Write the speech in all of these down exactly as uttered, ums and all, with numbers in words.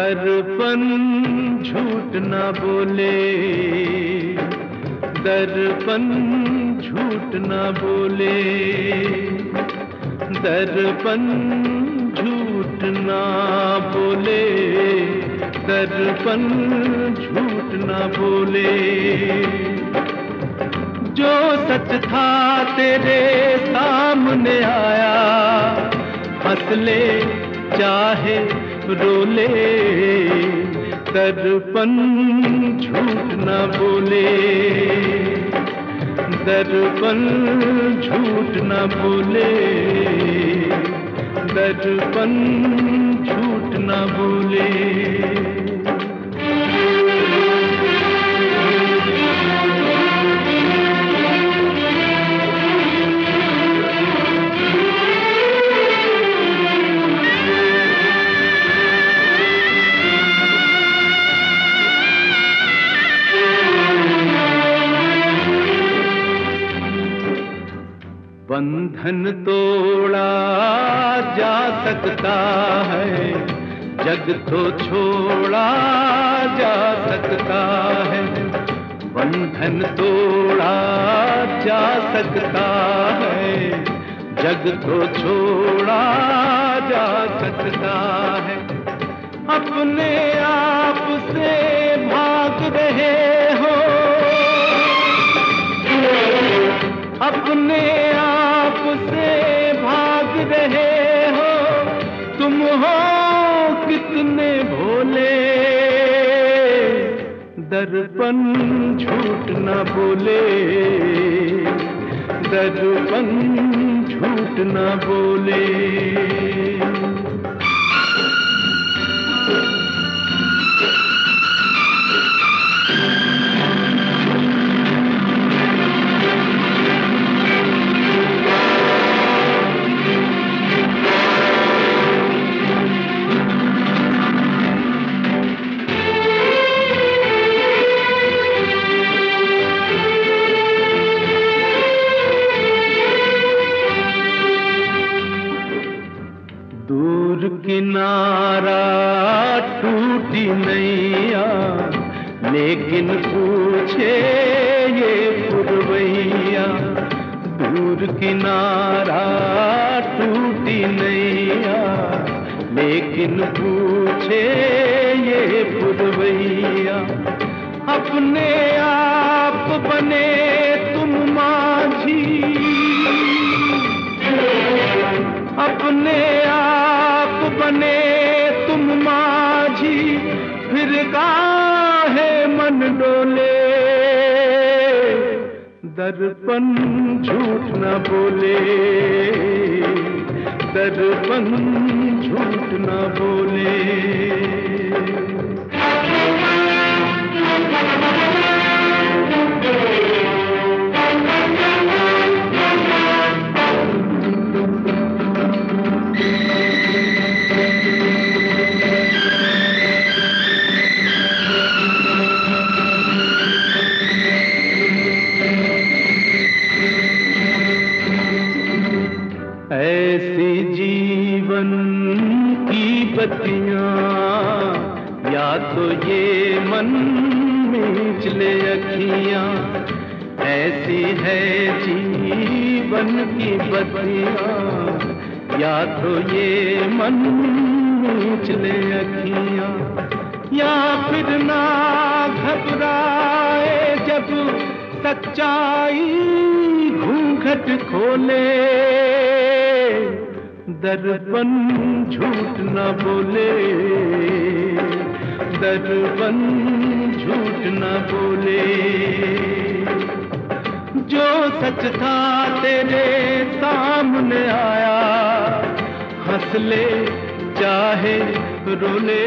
दर्पण झूठ न बोले, दर्पण झूठ न बोले, दर्पण झूठ न बोले, दर्पण झूठ न बोले। जो सच था तेरे सामने आया, हंस ले चाहे रो ले, दर्पण झूठ न बोले, दर्पण झूठ न बोले, दर्पण झूठ न बोले। बंधन तोड़ा जा सकता है, जग तो छोड़ा जा सकता है। बंधन तोड़ा जा सकता है, जग तो छोड़ा जा सकता है। अपने आप से भाग रहे हो, अपने आप से भाग रहे हो, तुम हो कितने भोले, दर्पण झूठ न बोले, दर्पण झूठ न बोले। दूर किनारा टूटी नैया, लेकिन पूछे ये पुरवैया। दूर किनारा टूटी नैया, लेकिन पूछे ये पुरवैया। अपने आप बने तुम माझी, अपने आप बने तुम माझी, फिर काहे मन डोले, दर्पण झूठ न बोले, दर्पण झूठ न बोले। ऐसी जीवन की बत्तियां, या तो ये मन मींच ले अखियां। ऐसी है जीवन की बत्तियां, या तो ये मन मींच ले अखियां। या फिर ना घबराए जब सच्चाई घूंघट खोले, दर्पण झूठ न बोले, दर्पण झूठ न बोले। जो सच था तेरे सामने आया, हंस ले चाहे रो ले,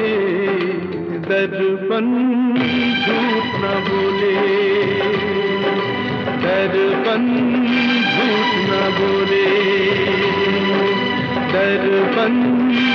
दर्पण झूठ न बोले, दर्पण झूठ न बोले, दर्पण